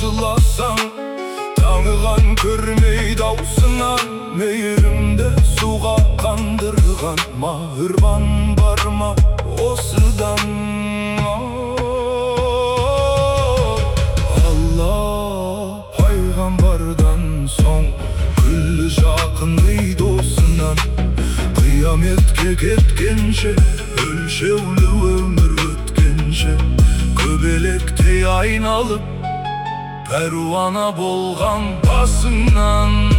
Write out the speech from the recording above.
жыласаң, таңыған көрмей даусынан, мейірімді суға қандырған мағырбан бар ма осыдан? Алла пайғамбардан соң күллі жақын досынан, қияметке кеткенше, өлшеулі өмір өткенше, көбелектей айналып пәруана болған басыңнан.